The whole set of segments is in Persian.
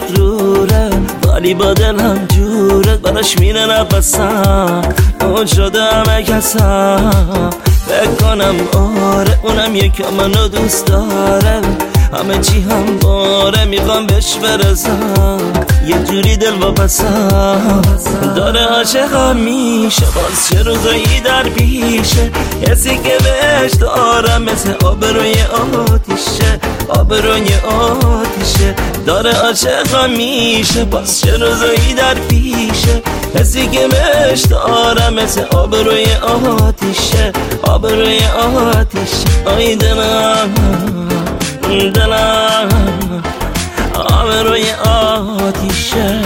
مغروره ولی با دلم جوره براش میره نفسم اون شده همه کسم بکنم آره اونم یکم منو دوست داره همه چی هم باره میخوام بهش برسم یه جوری دل واپسم داره عاشقم میشه باز چه روزایی در پیشه حسی که بهش دارم مثل آبروی آتیشه آبروی آتیشه داره عاشقم میشه باز چه روزایی در پیشه حسی که بهش دارم مثل آبروی آتیشه آبروی آتیشه آی دلم دلم آبروی آتیشه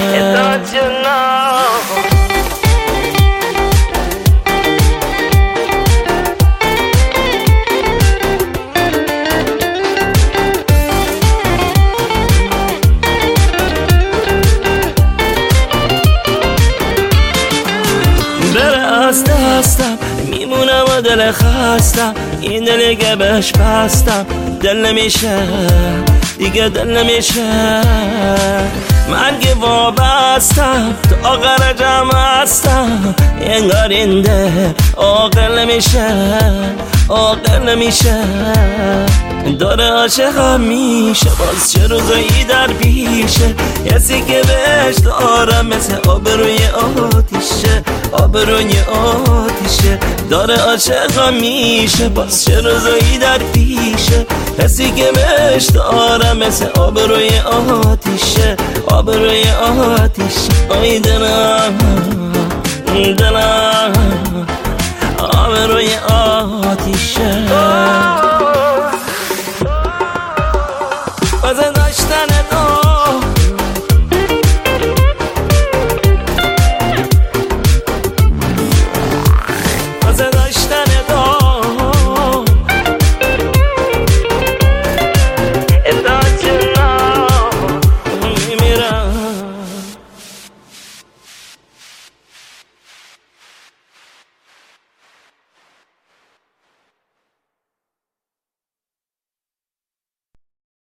بره از دستم میمونم و دل خستم این دلی که بهش بستم دل نمیشه دیگه دل نمیشه من که وابستم تو آخر جمع هستم انگار این ده عاقل نمیشه عاقل نمیشه داره عاشقم میشه باز چه روزایی در پیشه حسی که بهش دارم مثل آبروی آتیشه آبروی آتیشه داره عاشقم میشه باز چه روزایی در پیشه حسی که بهش دارم مثل آبروی آتیشه آبروی آتیشه آی دلم دلم آبروی آتیشه واسه داشتن